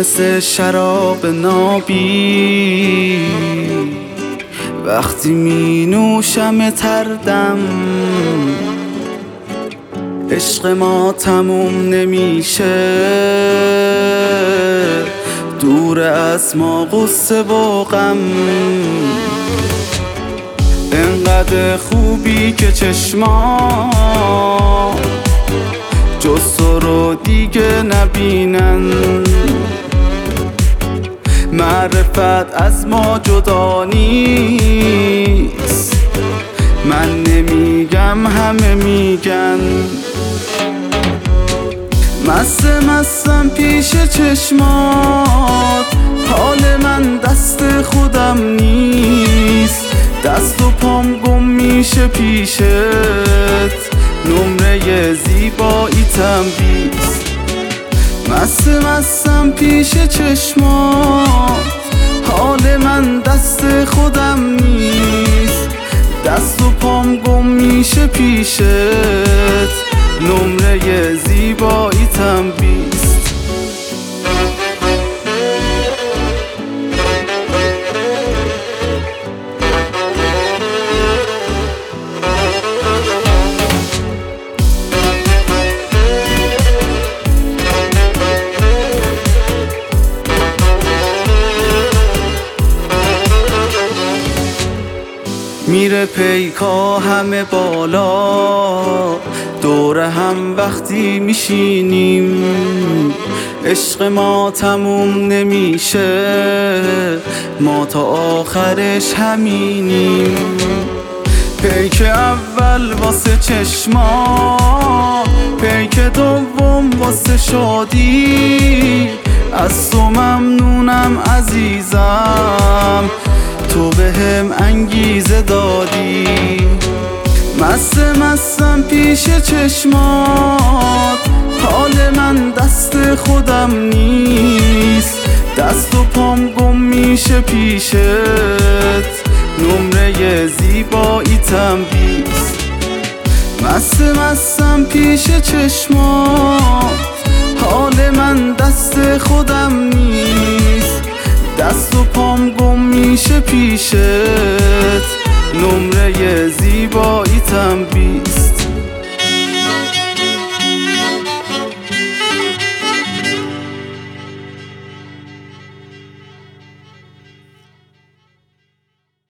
مثل شراب نابی، وقتی می نوشم تردم. عشق ما تموم نمیشه، دور از ما غصه و غم. انقدر خوبی که چشما جز تو رو دیگه نبینن. معرفت از ما جدا نیست، من نمیگم همه میگن. مستم پیش چشمات، حال من دست خودم نیست. دست و پام گم میشه پیشت، نمره زیباییتم 20. مستم پیش چشمات، حال من دست خودم نیست. دست و پام گم میشه پیشت، نمره زیباییتم 20. میره پیکا همه بالا، دور هم وقتی میشینیم. عشق ما تموم نمیشه، ما تا آخرش همینیم. پیک اول واسه چشما، پیک دوم واسه شادی. از تو ممنونم عزیزم، تو بهم انگیزه دادی. مستم پیش چشمات، حال من دست خودم نیست. دست و پام گم میشه پیشت، نمره زیباییتم 20. مستم پیش چشمات، حال من دست خودم نیست. دست و پام گم میشه پیشت، نمره زیباییتم 20.